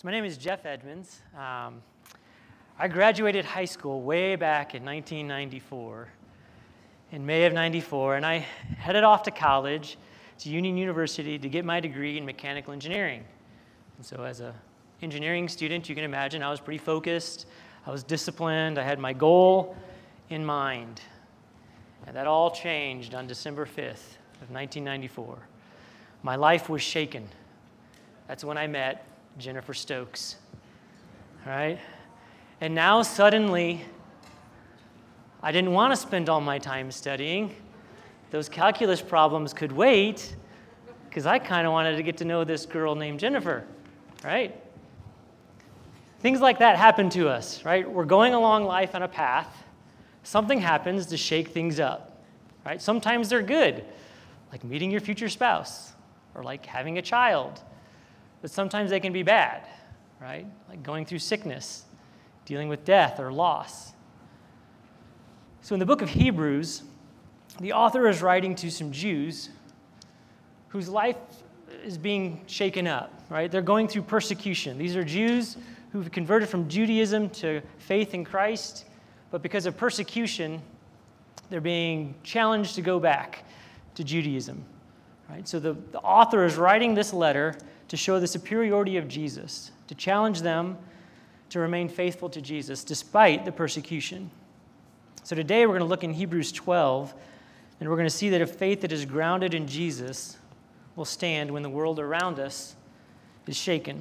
So my name is Jeff Edmonds. I graduated high school way back in 1994, in May of 94, and I headed off to college, to Union University, to get my degree in mechanical engineering. And so as an engineering student, you can imagine I was pretty focused, I was disciplined, I had my goal in mind. And that all changed on December 5th of 1994. My life was shaken. That's when I met Jennifer Stokes, all right? And now suddenly, I didn't want to spend all my time studying. Those calculus problems could wait, because I kind of wanted to get to know this girl named Jennifer, right? Things like that happen to us, right? We're going along life on a path. Something happens to shake things up, right? Sometimes they're good, like meeting your future spouse, or like having a child. But sometimes they can be bad, right? Like going through sickness, dealing with death or loss. So in the book of Hebrews, the author is writing to some Jews whose life is being shaken up, right? They're going through persecution. These are Jews who've converted from Judaism to faith in Christ, but because of persecution, they're being challenged to go back to Judaism, right? So the author is writing this letter to show the superiority of Jesus, to challenge them to remain faithful to Jesus despite the persecution. So today we're going to look in Hebrews 12, and we're going to see that a faith that is grounded in Jesus will stand when the world around us is shaken.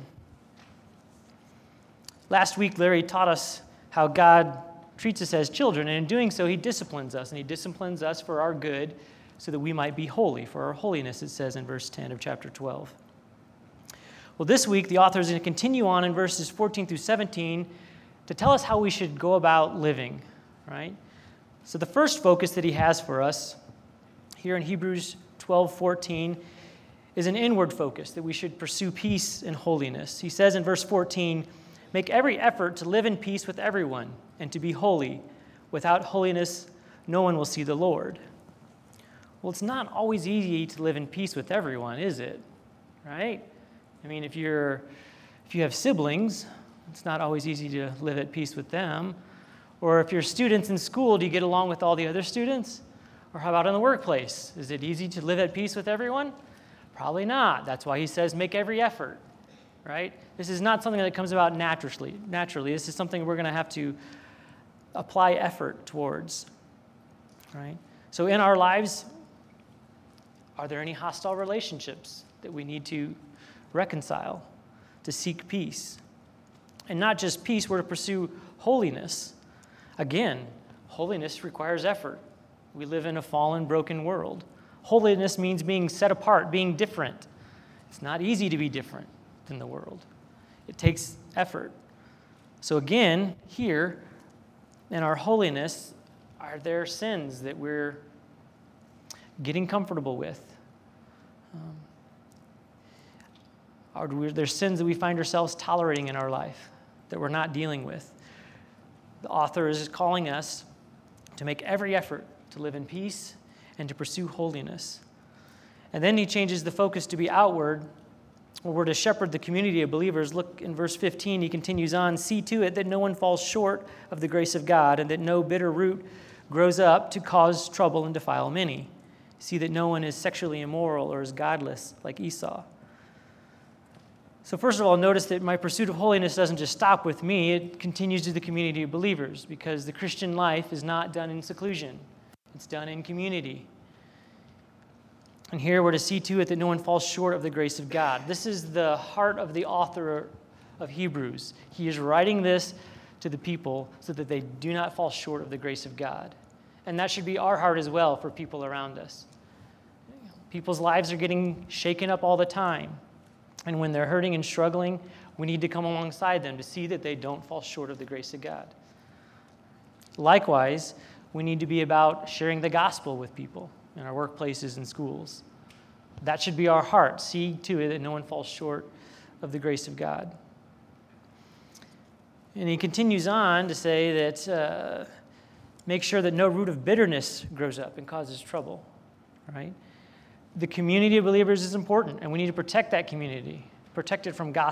Last week, Larry taught us how God treats us as children, and in doing so, he disciplines us, and he disciplines us for our good so that we might be holy, for our holiness, it says in verse 10 of chapter 12. Well, this week, the author is going to continue on in verses 14 through 17 to tell us how we should go about living, right? So the first focus that he has for us here in Hebrews 12:14 is an inward focus, that we should pursue peace and holiness. He says in verse 14, "Make every effort to live in peace with everyone and to be holy. Without holiness, no one will see the Lord." Well, it's not always easy to live in peace with everyone, is it? Right? I mean, if you have siblings, it's not always easy to live at peace with them. Or if you're students in school, do you get along with all the other students? Or how about in the workplace? Is it easy to live at peace with everyone? Probably not. That's why he says make every effort, right? This is not something that comes about naturally. This is something we're going to have to apply effort towards, right? So in our lives, are there any hostile relationships that we need to reconcile, to seek peace? And not just peace, we're to pursue holiness. Again, holiness requires effort. We live in a fallen, broken world. Holiness means being set apart, being different. It's not easy to be different than the world. It takes effort. So again, here, in our holiness, are there sins that we're getting comfortable with? Are there sins that we find ourselves tolerating in our life that we're not dealing with? The author is calling us to make every effort to live in peace and to pursue holiness. And then he changes the focus to be outward, where we're to shepherd the community of believers. Look in verse 15, he continues on, "See to it that no one falls short of the grace of God, and that no bitter root grows up to cause trouble and defile many. See that no one is sexually immoral or is godless like Esau." So first of all, notice that my pursuit of holiness doesn't just stop with me. It continues to the community of believers, because the Christian life is not done in seclusion. It's done in community. And here we're to see to it that no one falls short of the grace of God. This is the heart of the author of Hebrews. He is writing this to the people so that they do not fall short of the grace of God. And that should be our heart as well for people around us. People's lives are getting shaken up all the time. And when they're hurting and struggling, we need to come alongside them to see that they don't fall short of the grace of God. Likewise, we need to be about sharing the gospel with people in our workplaces and schools. That should be our heart. See to it that no one falls short of the grace of God. And he continues on to say that make sure that no root of bitterness grows up and causes trouble, right? The community of believers is important, and we need to protect that community, protect it from gossip,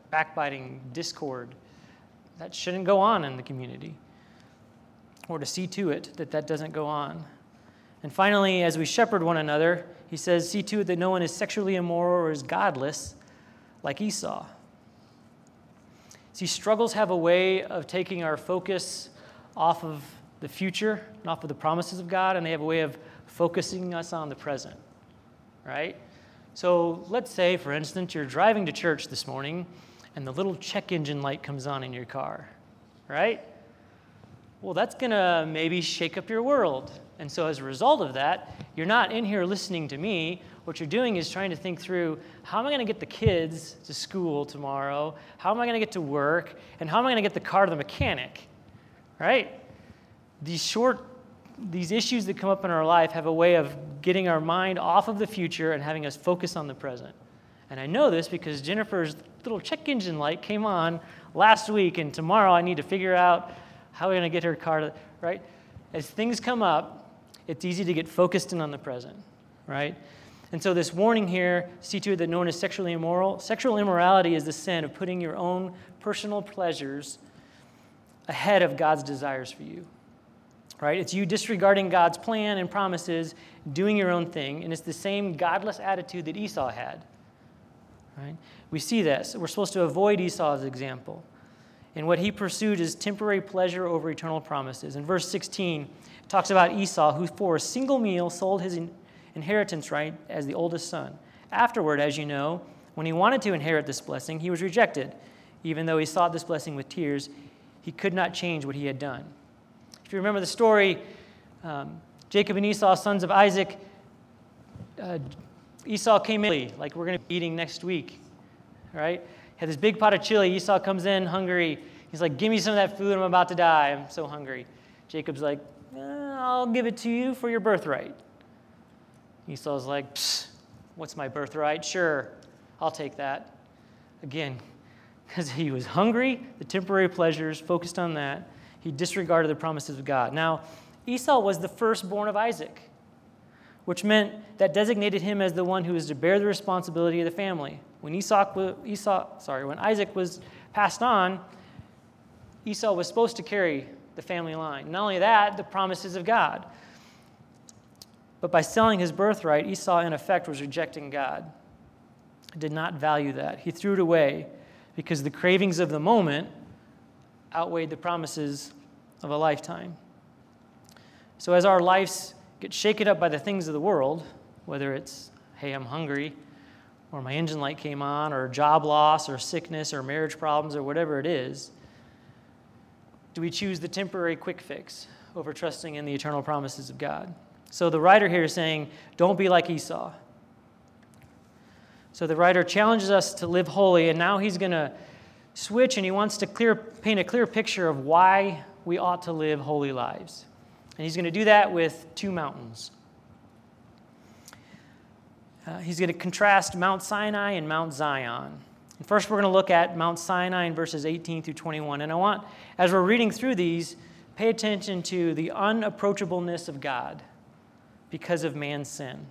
backbiting, discord. That shouldn't go on in the community. Or to see to it that that doesn't go on. And finally, as we shepherd one another, he says, see to it that no one is sexually immoral or is godless like Esau. See, struggles have a way of taking our focus off of the future and off of the promises of God, and they have a way of focusing us on the present, right? So let's say, for instance, you're driving to church this morning, and the little check engine light comes on in your car, right? Well, that's going to maybe shake up your world. And so as a result of that, you're not in here listening to me. What you're doing is trying to think through, how am I going to get the kids to school tomorrow? How am I going to get to work? And how am I going to get the car to the mechanic, right? These issues that come up in our life have a way of getting our mind off of the future and having us focus on the present. And I know this because Jennifer's little check engine light came on last week, and tomorrow I need to figure out how we're going to get her car to, right? As things come up, it's easy to get focused in on the present, right? And so this warning here, see to it that no one is sexually immoral. Sexual immorality is the sin of putting your own personal pleasures ahead of God's desires for you, right? It's you disregarding God's plan and promises, doing your own thing, and it's the same godless attitude that Esau had, right? We see this. We're supposed to avoid Esau's example. And what he pursued is temporary pleasure over eternal promises. In verse 16, it talks about Esau, who for a single meal sold his inheritance right as the oldest son. Afterward, as you know, when he wanted to inherit this blessing, he was rejected. Even though he sought this blessing with tears, he could not change what he had done. If you remember the story, Jacob and Esau, sons of Isaac, Esau came in, like we're going to be eating next week, right? Had this big pot of chili. Esau comes in hungry. He's like, give me some of that food. I'm about to die. I'm so hungry. Jacob's like, I'll give it to you for your birthright. Esau's like, what's my birthright? Sure, I'll take that. Again, because he was hungry, the temporary pleasures, focused on that. He disregarded the promises of God. Now, Esau was the firstborn of Isaac, which meant that designated him as the one who was to bear the responsibility of the family. When when Isaac was passed on, Esau was supposed to carry the family line. Not only that, the promises of God. But by selling his birthright, Esau, in effect, was rejecting God. He did not value that. He threw it away because the cravings of the moment outweighed the promises of a lifetime. So as our lives get shaken up by the things of the world, whether it's, hey, I'm hungry, or my engine light came on, or job loss, or sickness, or marriage problems, or whatever it is, do we choose the temporary quick fix over trusting in the eternal promises of God? So the writer here is saying, don't be like Esau. So the writer challenges us to live holy, and now he's going to switch, and he wants to paint a clear picture of why we ought to live holy lives. And he's going to do that with two mountains. He's going to contrast Mount Sinai and Mount Zion. And first, we're going to look at Mount Sinai in verses 18 through 21. And I want, as we're reading through these, pay attention to the unapproachableness of God because of man's sin.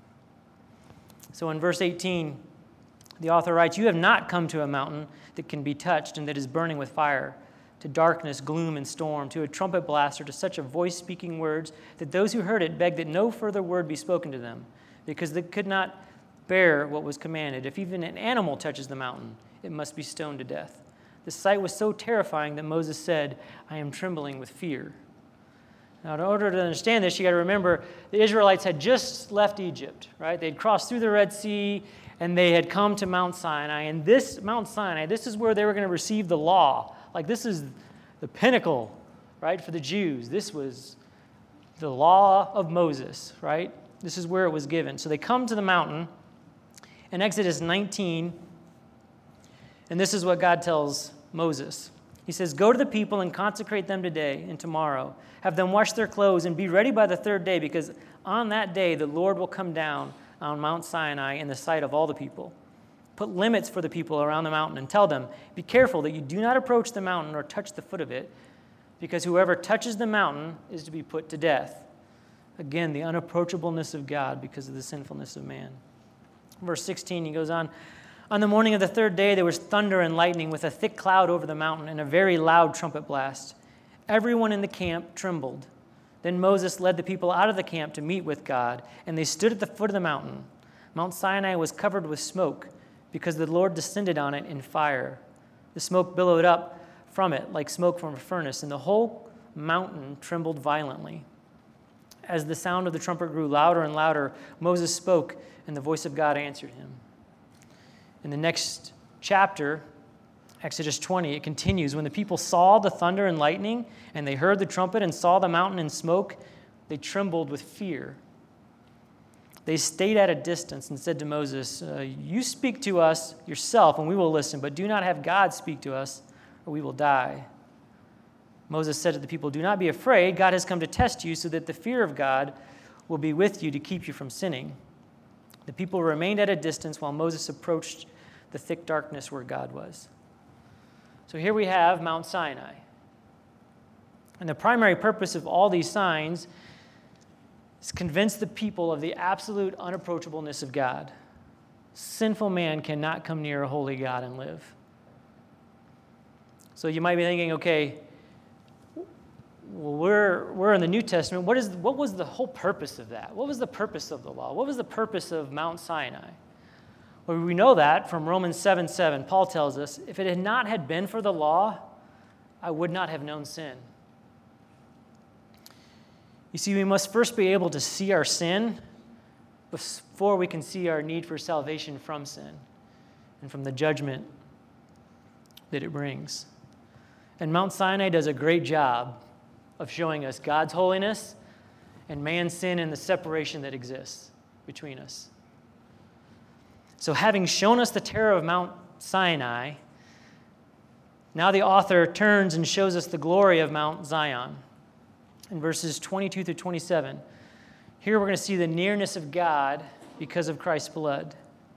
So in verse 18, the author writes, you have not come to a mountain that can be touched and that is burning with fire, to darkness, gloom, and storm, to a trumpet blast, or to such a voice speaking words that those who heard it begged that no further word be spoken to them, because they could not bear what was commanded. If even an animal touches the mountain, it must be stoned to death. The sight was so terrifying that Moses said, I am trembling with fear. Now, in order to understand this, you got to remember the Israelites had just left Egypt, right? They'd crossed through the Red Sea, and they had come to Mount Sinai. And this Mount Sinai, this is where they were going to receive the law. Like, this is the pinnacle, right, for the Jews. This was the law of Moses, right? This is where it was given. So they come to the mountain in Exodus 19, and this is what God tells Moses. He says, go to the people and consecrate them today and tomorrow. Have them wash their clothes and be ready by the third day, because on that day the Lord will come down on Mount Sinai in the sight of all the people. Put limits for the people around the mountain and tell them, be careful that you do not approach the mountain or touch the foot of it, because whoever touches the mountain is to be put to death. Again, the unapproachableness of God because of the sinfulness of man. Verse 16, he goes on, On the morning of the third day, there was thunder and lightning with a thick cloud over the mountain and a very loud trumpet blast. Everyone in the camp trembled. Then Moses led the people out of the camp to meet with God, and they stood at the foot of the mountain. Mount Sinai was covered with smoke because the Lord descended on it in fire. The smoke billowed up from it like smoke from a furnace, and the whole mountain trembled violently. As the sound of the trumpet grew louder and louder, Moses spoke, and the voice of God answered him. In the next chapter, Exodus 20, it continues. When the people saw the thunder and lightning, and they heard the trumpet and saw the mountain in smoke, they trembled with fear. They stayed at a distance and said to Moses, "You speak to us yourself, and we will listen, but do not have God speak to us, or we will die." Moses said to the people, "Do not be afraid. God has come to test you so that the fear of God will be with you to keep you from sinning." The people remained at a distance while Moses approached the thick darkness where God was. So here we have Mount Sinai. And the primary purpose of all these signs is to convince the people of the absolute unapproachableness of God. Sinful man cannot come near a holy God and live. So you might be thinking, okay, well, we're in the New Testament. What was the whole purpose of that? What was the purpose of the law? What was the purpose of Mount Sinai? Well, we know that from Romans 7:7. Paul tells us, "If it had not had been for the law, I would not have known sin." You see, we must first be able to see our sin before we can see our need for salvation from sin and from the judgment that it brings. And Mount Sinai does a great job of showing us God's holiness and man's sin and the separation that exists between us. So having shown us the terror of Mount Sinai, now the author turns and shows us the glory of Mount Zion in verses 22 through 27. Here we're going to see the nearness of God because of Christ's blood.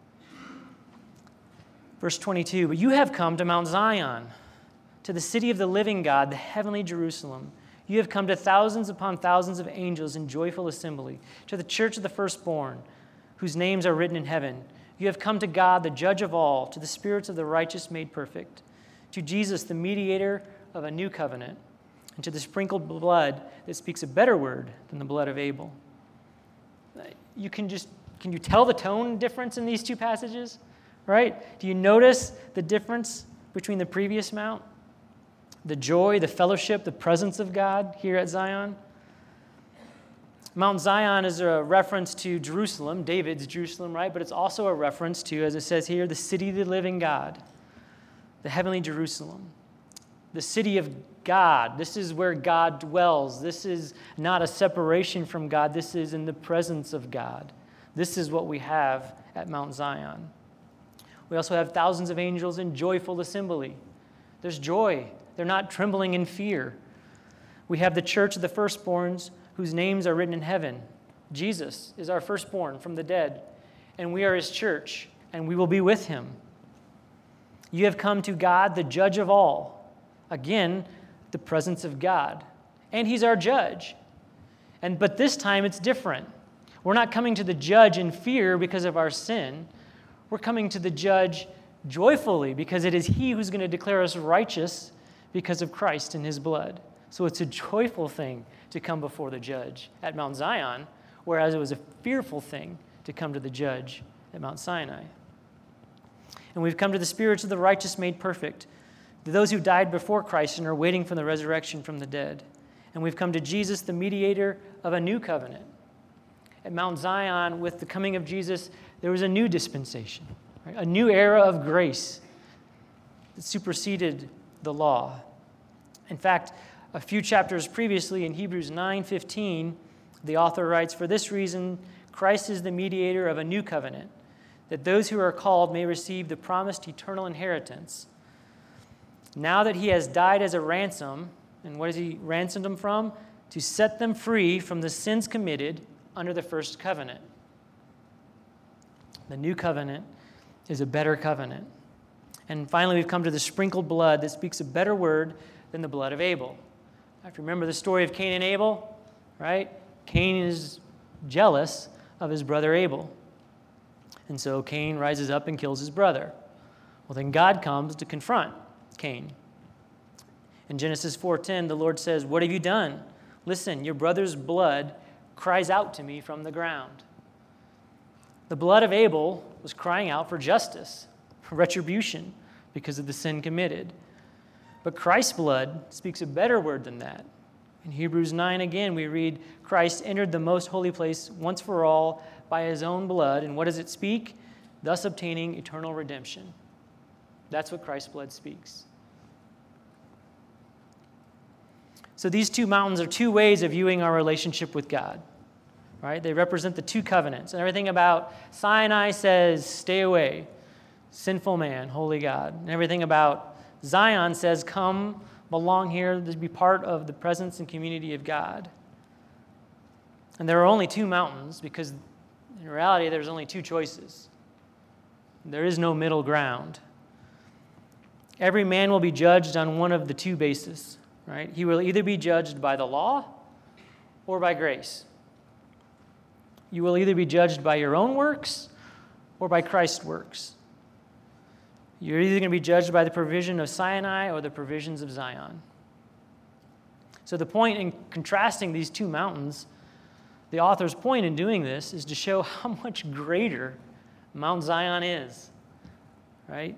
Verse 22, "But you have come to Mount Zion, to the city of the living God, the heavenly Jerusalem. You have come to thousands upon thousands of angels in joyful assembly, to the church of the firstborn, whose names are written in heaven. You have come to God, the judge of all, to the spirits of the righteous made perfect, to Jesus, the mediator of a new covenant, and to the sprinkled blood that speaks a better word than the blood of Abel." Can you tell the tone difference in these two passages? Right? Do you notice the difference between the previous mount? The joy, the fellowship, the presence of God here at Zion. Mount Zion is a reference to Jerusalem, David's Jerusalem, right? But it's also a reference to, as it says here, the city of the living God, the heavenly Jerusalem, the city of God. This is where God dwells. This is not a separation from God. This is in the presence of God. This is what we have at Mount Zion. We also have thousands of angels in joyful assembly. There's joy. They're not trembling in fear. We have the church of the firstborns whose names are written in heaven. Jesus is our firstborn from the dead, and we are his church, and we will be with him. You have come to God, the judge of all. Again, the presence of God. And he's our judge. But this time it's different. We're not coming to the judge in fear because of our sin. We're coming to the judge joyfully because it is he who's going to declare us righteous because of Christ and his blood. So it's a joyful thing to come before the judge at Mount Zion, whereas it was a fearful thing to come to the judge at Mount Sinai. And we've come to the spirits of the righteous made perfect, to those who died before Christ and are waiting for the resurrection from the dead. And we've come to Jesus, the mediator of a new covenant. At Mount Zion, with the coming of Jesus, there was a new dispensation, right? A new era of grace that superseded the law. In fact, a few chapters previously in Hebrews 9:15, the author writes, "For this reason, Christ is the mediator of a new covenant, that those who are called may receive the promised eternal inheritance. Now that he has died as a ransom," and what has he ransomed them from? "To set them free from the sins committed under the first covenant." The new covenant is a better covenant. And finally, we've come to the sprinkled blood that speaks a better word than the blood of Abel. If you remember the story of Cain and Abel, right? Cain is jealous of his brother Abel. And so Cain rises up and kills his brother. Well, then God comes to confront Cain. In Genesis 4:10, the Lord says, "What have you done? Listen, your brother's blood cries out to me from the ground." The blood of Abel was crying out for justice, for retribution, because of the sin committed. But Christ's blood speaks a better word than that. In Hebrews 9 again, we read, Christ entered the most holy place once for all by his own blood. And what does it speak? Thus obtaining eternal redemption. That's what Christ's blood speaks. So these two mountains are two ways of viewing our relationship with God. Right? They represent the two covenants. And everything about Sinai says, stay away, sinful man, holy God. And everything about Zion says, come, belong here, to be part of the presence and community of God. And there are only two mountains because in reality there's only two choices. There is no middle ground. Every man will be judged on one of the two bases, right? He will either be judged by the law or by grace. You will either be judged by your own works or by Christ's works. You're either going to be judged by the provision of Sinai or the provisions of Zion. So the point in contrasting these two mountains, the author's point in doing this is to show how much greater Mount Zion is, right?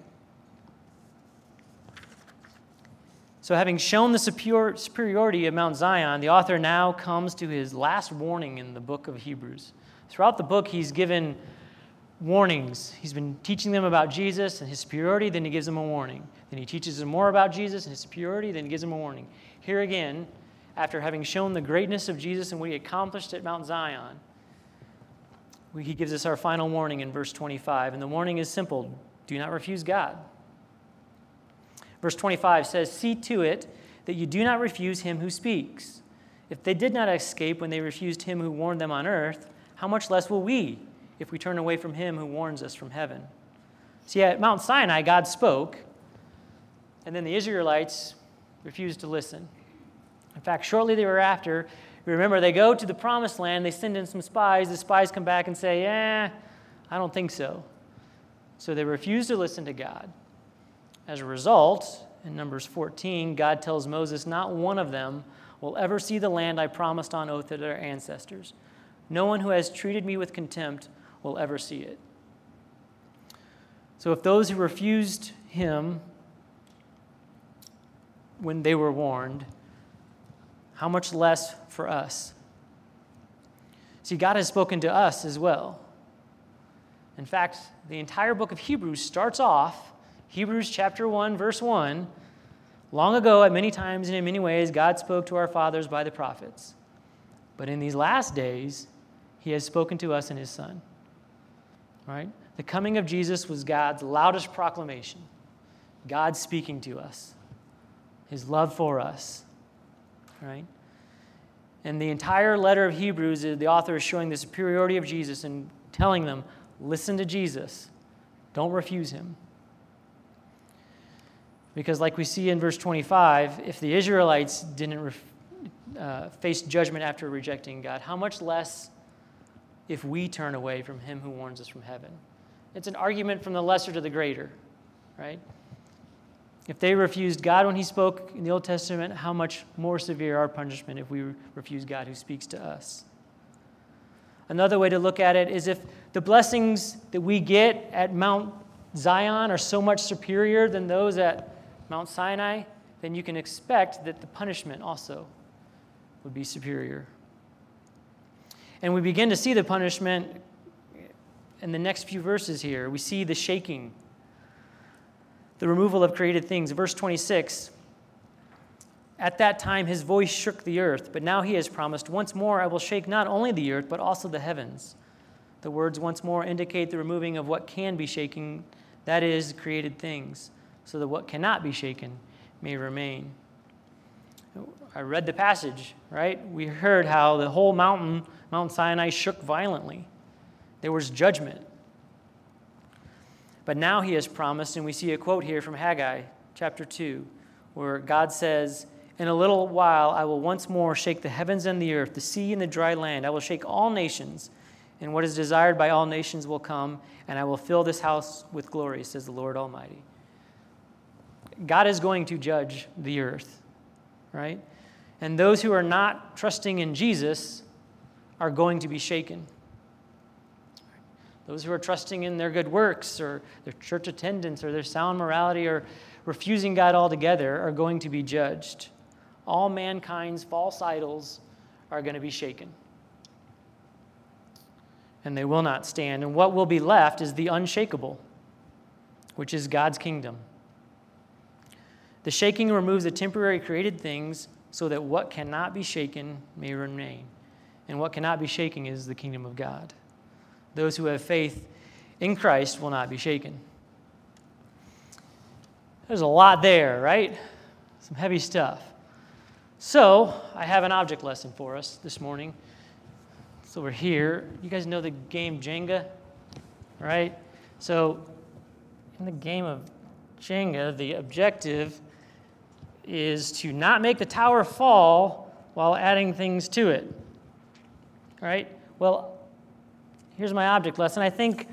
So having shown the superiority of Mount Zion, the author now comes to his last warning in the book of Hebrews. Throughout the book, he's given warnings. He's been teaching them about Jesus and his superiority, then he gives them a warning. Then he teaches them more about Jesus and his superiority, then he gives them a warning. Here again, after having shown the greatness of Jesus and what he accomplished at Mount Zion, he gives us our final warning in verse 25. And the warning is simple: do not refuse God. Verse 25 says, see to it that you do not refuse him who speaks. If they did not escape when they refused him who warned them on earth, how much less will we if we turn away from him who warns us from heaven? See, at Mount Sinai, God spoke, and then the Israelites refused to listen. In fact, shortly thereafter, remember, they go to the promised land, they send in some spies, the spies come back and say, I don't think so. So they refuse to listen to God. As a result, in Numbers 14, God tells Moses, not one of them will ever see the land I promised on oath to their ancestors. No one who has treated me with contempt will ever see it. So if those who refused him when they were warned, how much less for us? See, God has spoken to us as well. In fact, the entire book of Hebrews starts off, Hebrews chapter 1, verse 1, long ago, at many times and in many ways, God spoke to our fathers by the prophets. But in these last days, he has spoken to us in his Son. Right? The coming of Jesus was God's loudest proclamation. God speaking to us. His love for us. Right? And the entire letter of Hebrews, the author is showing the superiority of Jesus and telling them, listen to Jesus. Don't refuse him. Because like we see in verse 25, if the Israelites didn't face judgment after rejecting God, how much less if we turn away from him who warns us from heaven? It's an argument from the lesser to the greater, right? If they refused God when he spoke in the Old Testament, how much more severe our punishment if we refuse God who speaks to us? Another way to look at it is if the blessings that we get at Mount Zion are so much superior than those at Mount Sinai, then you can expect that the punishment also would be superior. And we begin to see the punishment in the next few verses here. We see the shaking, the removal of created things. Verse 26, at that time his voice shook the earth, but now he has promised, once more I will shake not only the earth, but also the heavens. The words once more indicate the removing of what can be shaken, that is, created things, so that what cannot be shaken may remain. I read the passage, right? We heard how the whole mountain, Mount Sinai, shook violently. There was judgment. But now he has promised, and we see a quote here from Haggai, chapter 2, where God says, in a little while I will once more shake the heavens and the earth, the sea and the dry land. I will shake all nations, and what is desired by all nations will come, and I will fill this house with glory, says the Lord Almighty. God is going to judge the earth, right? And those who are not trusting in Jesus are going to be shaken. Those who are trusting in their good works or their church attendance or their sound morality or refusing God altogether are going to be judged. All mankind's false idols are going to be shaken. And they will not stand. And what will be left is the unshakable, which is God's kingdom. The shaking removes the temporary created things so that what cannot be shaken may remain. And what cannot be shaken is the kingdom of God. Those who have faith in Christ will not be shaken. There's a lot there, right? Some heavy stuff. So, I have an object lesson for us this morning. So we're here. You guys know the game Jenga, right? So, in the game of Jenga, the objective is to not make the tower fall while adding things to it, right? Well, here's my object lesson. I think,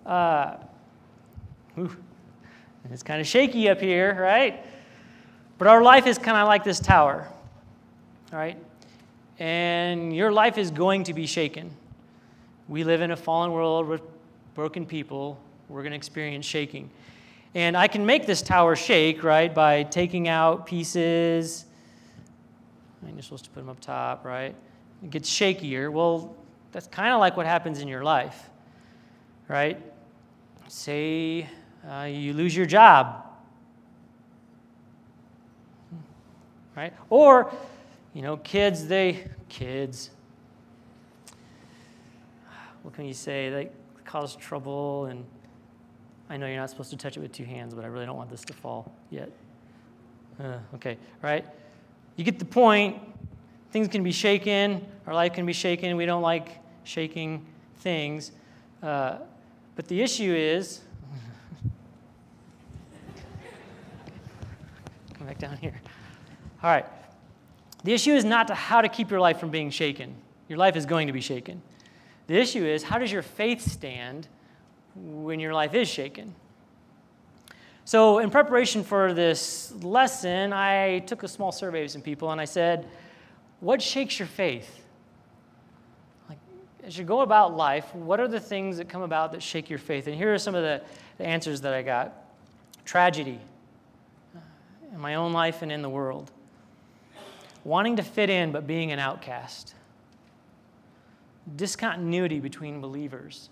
it's kind of shaky up here, right? But our life is kind of like this tower, all right? And your life is going to be shaken. We live in a fallen world with broken people. We're going to experience shaking. And I can make this tower shake, right, by taking out pieces. You're supposed to put them up top, right? It gets shakier. Well, that's kind of like what happens in your life, right? Say you lose your job, right? Or, kids, what can you say? They cause trouble, and I know you're not supposed to touch it with two hands, but I really don't want this to fall yet. Okay, right? You get the point. Things can be shaken. Our life can be shaken. We don't like shaking things. But the issue is, come back down here. All right. The issue is not how to keep your life from being shaken. Your life is going to be shaken. The issue is, how does your faith stand when your life is shaken? So in preparation for this lesson, I took a small survey of some people, and I said, what shakes your faith? Like, as you go about life, what are the things that come about that shake your faith? And here are some of the answers that I got. Tragedy in my own life and in the world. Wanting to fit in but being an outcast. Discontinuity between believers.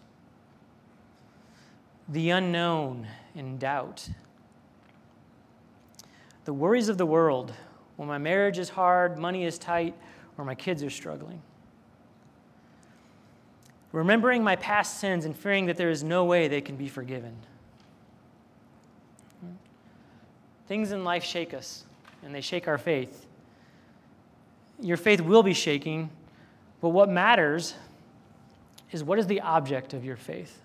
The unknown and doubt. The worries of the world, when my marriage is hard, money is tight, or my kids are struggling. Remembering my past sins and fearing that there is no way they can be forgiven. Things in life shake us, and they shake our faith. Your faith will be shaking, but what matters is what is the object of your faith.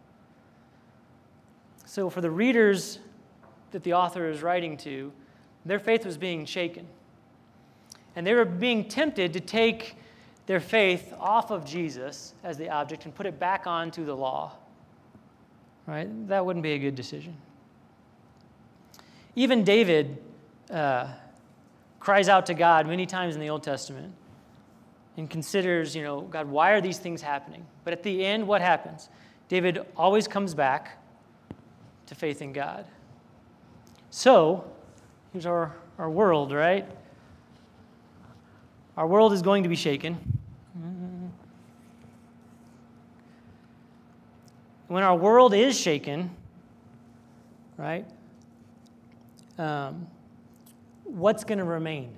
So for the readers that the author is writing to, their faith was being shaken. And they were being tempted to take their faith off of Jesus as the object and put it back onto the law. Right? That wouldn't be a good decision. Even David cries out to God many times in the Old Testament and considers, God, why are these things happening? But at the end, what happens? David always comes back to faith in God. So, here's our world, right? Our world is going to be shaken. When our world is shaken, right, what's going to remain?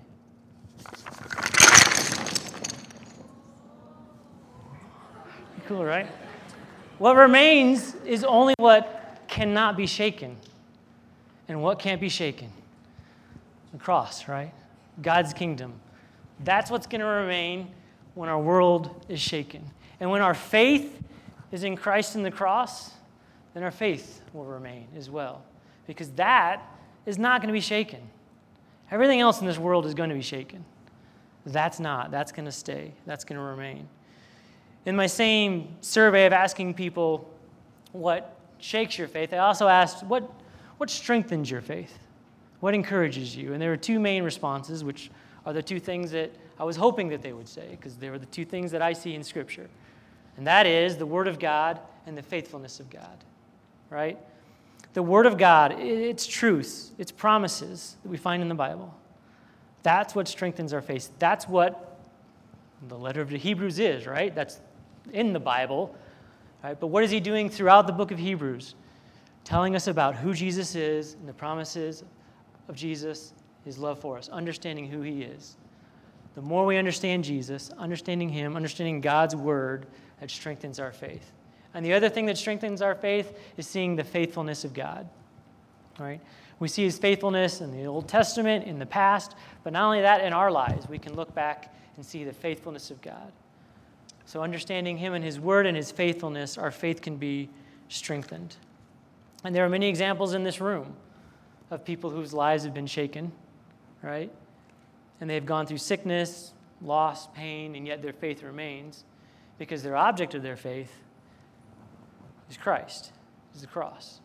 Cool, right? What remains is only what cannot be shaken. And what can't be shaken? The cross, right? God's kingdom. That's what's going to remain when our world is shaken. And when our faith is in Christ and the cross, then our faith will remain as well. Because that is not going to be shaken. Everything else in this world is going to be shaken. That's not. That's going to stay. That's going to remain. In my same survey of asking people what shakes your faith, I also asked, what strengthens your faith? What encourages you? And there are two main responses, which are the two things that I was hoping that they would say, because they were the two things that I see in Scripture. And that is the Word of God and the faithfulness of God, right? The Word of God, it's truths, it's promises that we find in the Bible. That's what strengthens our faith. That's what the letter of the Hebrews is, right? That's in the Bible, right? But what is he doing throughout the book of Hebrews? Telling us about who Jesus is and the promises of Jesus, his love for us, understanding who he is. The more we understand Jesus, understanding him, understanding God's word, that strengthens our faith. And the other thing that strengthens our faith is seeing the faithfulness of God, right? We see his faithfulness in the Old Testament, in the past, but not only that, in our lives, we can look back and see the faithfulness of God. So understanding him and his word and his faithfulness, our faith can be strengthened. And there are many examples in this room of people whose lives have been shaken, right? And they've gone through sickness, loss, pain, and yet their faith remains because their object of their faith is Christ, is the cross.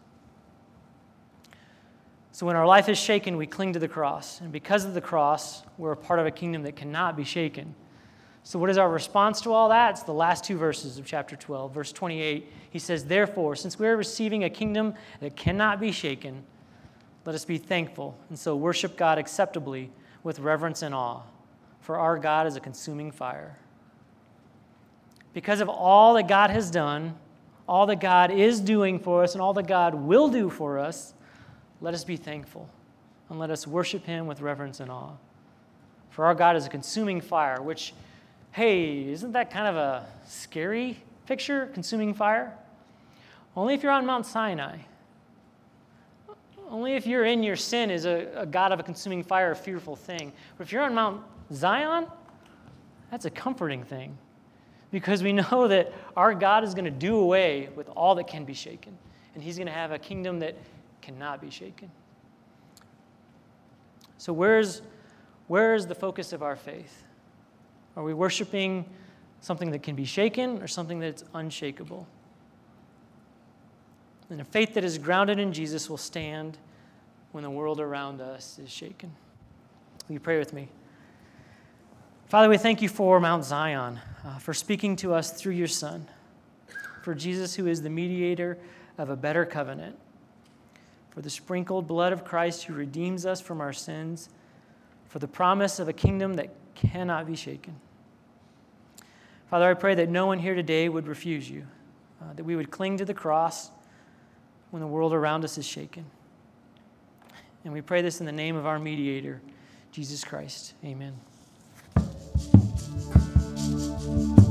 So when our life is shaken, we cling to the cross. And because of the cross, we're a part of a kingdom that cannot be shaken. So what is our response to all that? It's the last two verses of chapter 12. Verse 28, he says, "Therefore, since we are receiving a kingdom that cannot be shaken, let us be thankful and so worship God acceptably with reverence and awe, for our God is a consuming fire." Because of all that God has done, all that God is doing for us, and all that God will do for us, let us be thankful and let us worship him with reverence and awe. For our God is a consuming fire, which, hey, isn't that kind of a scary picture, consuming fire? Only if you're on Mount Sinai. Only if you're in your sin is a God of a consuming fire a fearful thing. But if you're on Mount Zion, that's a comforting thing. Because we know that our God is going to do away with all that can be shaken. And he's going to have a kingdom that cannot be shaken. So where is the focus of our faith? Are we worshiping something that can be shaken or something that's unshakable? And a faith that is grounded in Jesus will stand when the world around us is shaken. Will you pray with me? Father, we thank you for Mount Zion, for speaking to us through your Son, for Jesus who is the mediator of a better covenant, for the sprinkled blood of Christ who redeems us from our sins, for the promise of a kingdom that cannot be shaken. Father, I pray that no one here today would refuse you, that we would cling to the cross when the world around us is shaken. And we pray this in the name of our mediator, Jesus Christ. Amen.